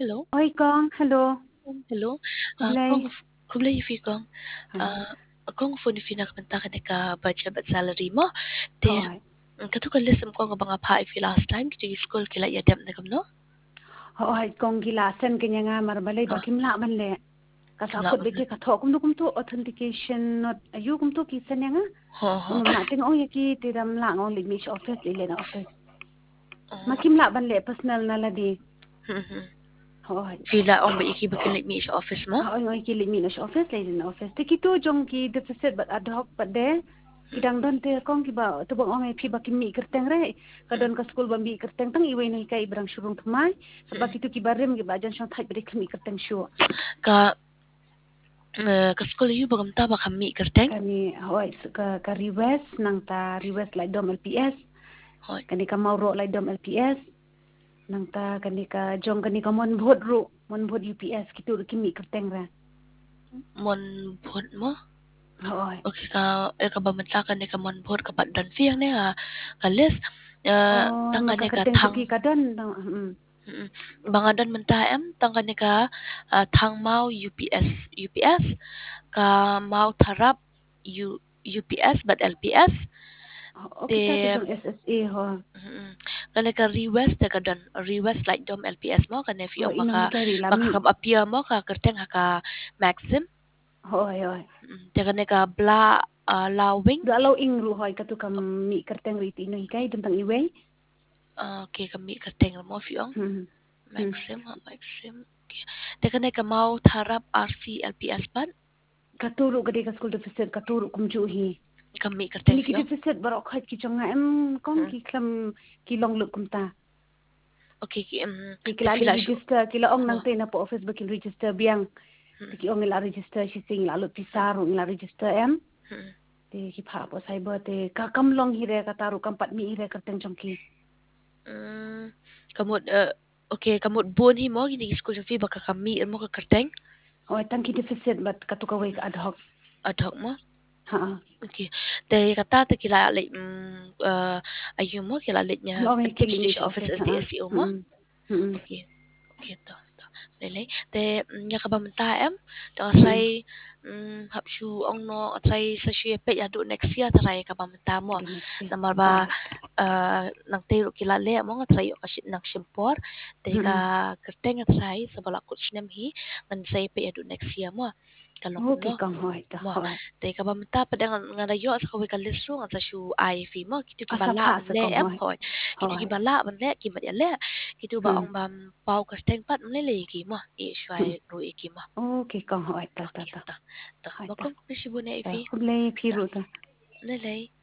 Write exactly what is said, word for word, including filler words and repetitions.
Hello. Oi con, hello. Um, hello. Ah, Kublai. kung kublai fi kong Hai. ah kung phone fi nak benta ka ka budget bat salary mo te Hoi. katu ka lesson ko nga banga pa fi last time ki school kila ya dem na kam no Hoi con gila sen kenya nga mar balai ha bakim la ban le. Ka kim la sakut ban beke ka thok kum kum tu authentication not ayu kum tu ki sen nga. ha ha Mum na ting ong yaki ti dam la ngong li mich office li le na office. oh Makim la ban le personal na la di. hmm hmm Hoi. fi la ong ba iki ba kin mi sa office mo Ha ong ngoi ki li mi na office le na office. Ti ki tu jong ki deficit but ad hoc but de. Kidang don te kong ki ba tu bang ong phi ba kim mi kerteng re. Ka don ka school ba mi kerteng tang iwe nei kai brang shurung thmai. Ba ki tu ki barim ki ba jan shong thai bre kim mi kerteng shu. ka ka school yu ba kam ta ba kam mi kerteng Kani hoi ka ka request nang ta request lai dom L P S. hoi Kani ka mau ro lai dom L P S. Nang ta kani ka jong kani ka mon bhot ru mon bhot U P S ki tu ki mi kerteng ra. mon phun mo Hoi. okay ka e ka ba menta ka ne ka mon phun ka ba dan fi ne ka ka list eh Oh tang ka maka ne ka kerteng tu thang ki ka don. Hmm. Mm. Bangadan menta em tang kanika uh, thang mau U P S U P S ka mau tharap U UPS but L P S Oh te kita tu jong S S A ho. mm, kanika request te kadan request like dom L P S mo kana fi Oh ong ino maka hi kari maka lami. kam appear mo ka kerteng haka maxim Hoi hoi. mm, te kanika bla uh, lawing Do alo ing ru hoi ka tu kam mi kerteng ri ti ino hi kai tentang iwe. uh, okay kami kerteng mo fi ong Hmm. Hmm. maxim ha maxim okay. Te kanika mau tharap R C L P S ban Katuru ka di ka school deficit katuru kum ju hi. kami kerteng Kini fi ki ong deficit barok khat ki chonga em kong mm. ki klam ki long luk kum ta. Okay, ki um, Ki te kila li fila shu. register kila ong Ho. nang te na po office ba ki register biang. Hmm. Te ki ong ila register si sing la lu Hmm. pisar ong ila register em. Hmm. Te ki pha po cyber te ka kam long hi re ka taru kam pat mi hi re ka teng chong ki. Mm, kamot uh, okay, kamot bon hi mo gini school fi baka kami mo ka kerteng Oh tang ki deficit bat ka tu ka wake ad hoc. adhok mo. Ha. Okay. Te kata te kila le um, uh, ayu mo kila le nya Ong ki li mi teach office office S D ha. S E O mo. Hmm. Hmm. Okay. Okay to. To. Lele. Te nya ka ba menta em to Hmm. sai um, hap shu ong no sai sa shu pe ya do next year tarai ka ba menta mo. Do next year. Namar ba Hoi. uh, nang te kila le mo nga try ka shit nak shimpor te ka Hmm. kerteng nga try sa bala ko sinem hi ngan sai pe ya do next year mo. Kalong ko Okay no. kong hoi ta Mo hoi. te ka ba menta pa dang nga rayo sa ko ka lisro nga sa shu ai fi mo kitu ki Asa bala pha ban sa le kong em hoi. hoi kitu ki Hoi. bala ban le ki ma ya le kitu ba Hmm. ong bam pau ka steng pat le le ki mo e shwai Hmm. ro e ki mo Okay kong hoi ta ta okay ta. ta ta Hoi ba ta. kong ni shi bu ne Ta fi hublei ta phiru ta. le le